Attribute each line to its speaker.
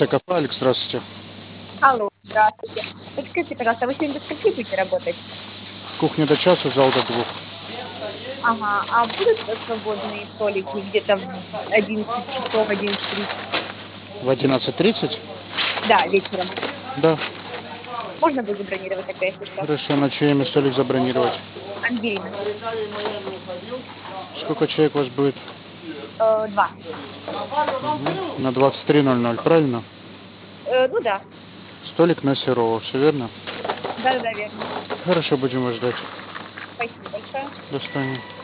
Speaker 1: Лекция кафе. Алекс, здравствуйте.
Speaker 2: Алло, здравствуйте. Подскажите, пожалуйста, вы сегодня до скольки будете работать?
Speaker 1: Кухня до часу, зал до 2.
Speaker 2: Ага, а будут свободные столики где-то в 11 часов, 11:30?
Speaker 1: В 11:30?
Speaker 2: Да, вечером.
Speaker 1: Да.
Speaker 2: Можно будет забронировать тогда, если что?
Speaker 1: Хорошо, на чье имя столик забронировать?
Speaker 2: Ангелина.
Speaker 1: Сколько человек у вас будет?
Speaker 2: 2.
Speaker 1: На 23:00, правильно?
Speaker 2: Ну да.
Speaker 1: Столик на Серова, все верно?
Speaker 2: Да-да-да, верно.
Speaker 1: Хорошо, будем вас ждать.
Speaker 2: Спасибо большое.
Speaker 1: До свидания.